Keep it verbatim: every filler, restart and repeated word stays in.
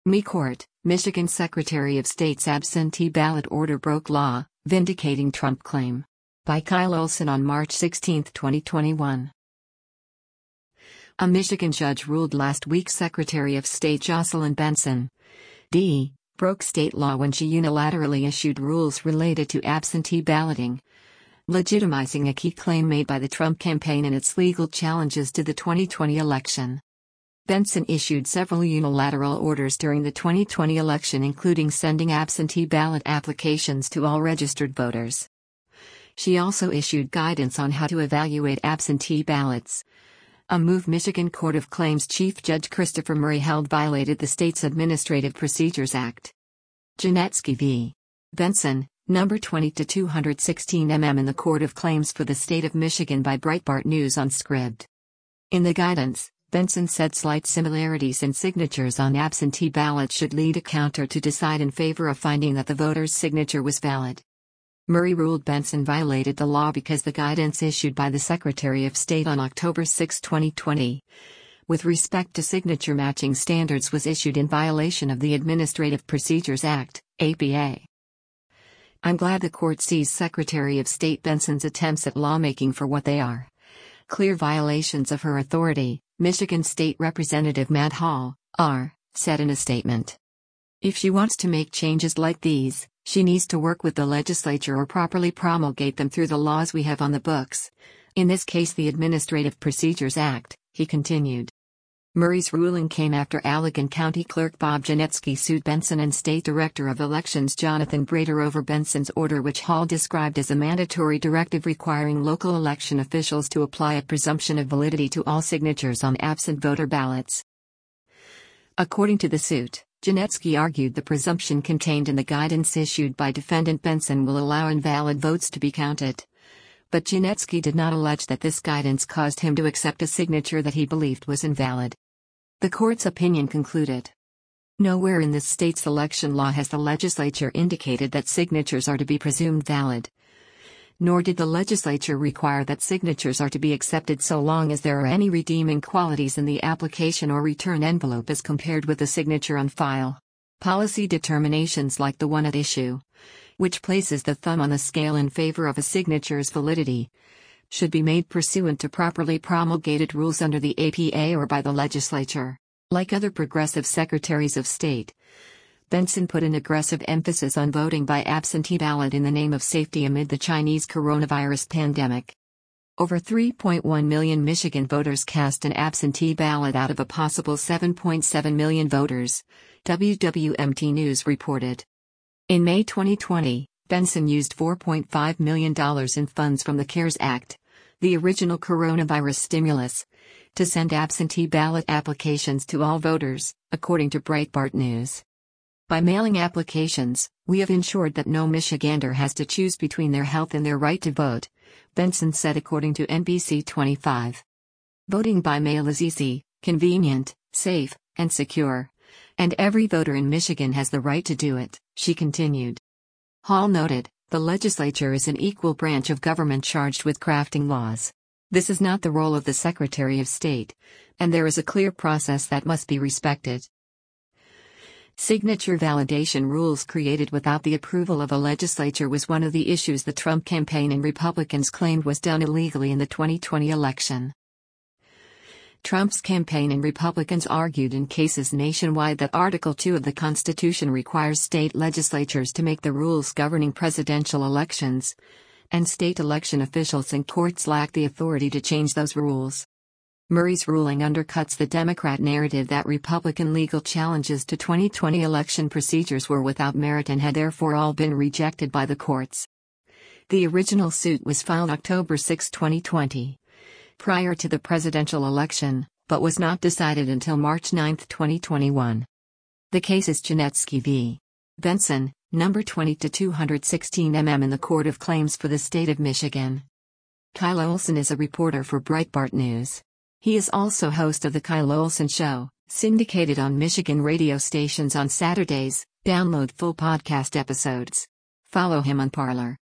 Me Court, Michigan Secretary of State's absentee ballot order broke law, vindicating Trump claim. By Kyle Olson on March sixteenth, twenty twenty-one. A Michigan judge ruled last week Secretary of State Jocelyn Benson, D, broke state law when she unilaterally issued rules related to absentee balloting, legitimizing a key claim made by the Trump campaign in its legal challenges to the twenty twenty election. Benson issued several unilateral orders during the twenty twenty election, including sending absentee ballot applications to all registered voters. She also issued guidance on how to evaluate absentee ballots, a move Michigan Court of Claims Chief Judge Christopher Murray held violated the state's Administrative Procedures Act. Janetsky v. Benson, number twenty to two sixteen millimeter in the Court of Claims for the State of Michigan by Breitbart News on Scribd. In the guidance, Benson said slight similarities in signatures on absentee ballots should lead a counter to decide in favor of finding that the voter's signature was valid. Murray ruled Benson violated the law because the guidance issued by the Secretary of State on October sixth, twenty twenty, with respect to signature matching standards was issued in violation of the Administrative Procedures Act, A P A. I'm glad the court sees Secretary of State Benson's attempts at lawmaking for what they are: clear violations of her authority, Michigan State Representative Matt Hall, R., said in a statement. If she wants to make changes like these, she needs to work with the legislature or properly promulgate them through the laws we have on the books. In this case, the Administrative Procedures Act, he continued. Murray's ruling came after Allegan County Clerk Bob Janetsky sued Benson and State Director of Elections Jonathan Brater over Benson's order, which Hall described as a mandatory directive requiring local election officials to apply a presumption of validity to all signatures on absent voter ballots. According to the suit, Janetsky argued the presumption contained in the guidance issued by defendant Benson will allow invalid votes to be counted. But Janetsky did not allege that this guidance caused him to accept a signature that he believed was invalid. The court's opinion concluded, nowhere in this state's election law has the legislature indicated that signatures are to be presumed valid. Nor did the legislature require that signatures are to be accepted so long as there are any redeeming qualities in the application or return envelope as compared with the signature on file. Policy determinations like the one at issue, which places the thumb on the scale in favor of a signature's validity, should be made pursuant to properly promulgated rules under the A P A or by the legislature. Like other progressive secretaries of state, Benson put an aggressive emphasis on voting by absentee ballot in the name of safety amid the Chinese coronavirus pandemic. Over three point one million Michigan voters cast an absentee ballot out of a possible seven point seven million voters, W W M T News reported. In May twenty twenty, Benson used four point five million dollars in funds from the CARES Act, the original coronavirus stimulus, to send absentee ballot applications to all voters, according to Breitbart News. By mailing applications, we have ensured that no Michigander has to choose between their health and their right to vote, Benson said according to N B C twenty-five. Voting by mail is easy, convenient, safe, and secure. And every voter in Michigan has the right to do it, she continued. Hall noted, the legislature is an equal branch of government charged with crafting laws. This is not the role of the Secretary of State, and there is a clear process that must be respected. Signature validation rules created without the approval of a legislature was one of the issues the Trump campaign and Republicans claimed was done illegally in the twenty twenty election. Trump's campaign and Republicans argued in cases nationwide that Article two of the Constitution requires state legislatures to make the rules governing presidential elections, and state election officials and courts lack the authority to change those rules. Murray's ruling undercuts the Democrat narrative that Republican legal challenges to twenty twenty election procedures were without merit and had therefore all been rejected by the courts. The original suit was filed October sixth, twenty twenty, prior to the presidential election, but was not decided until March ninth, twenty twenty-one. The case is Janetsky v. Benson, number twenty to two sixteen millimeter in the Court of Claims for the State of Michigan. Kyle Olson is a reporter for Breitbart News. He is also host of The Kyle Olson Show, syndicated on Michigan radio stations on Saturdays. Download full podcast episodes. Follow him on Parler.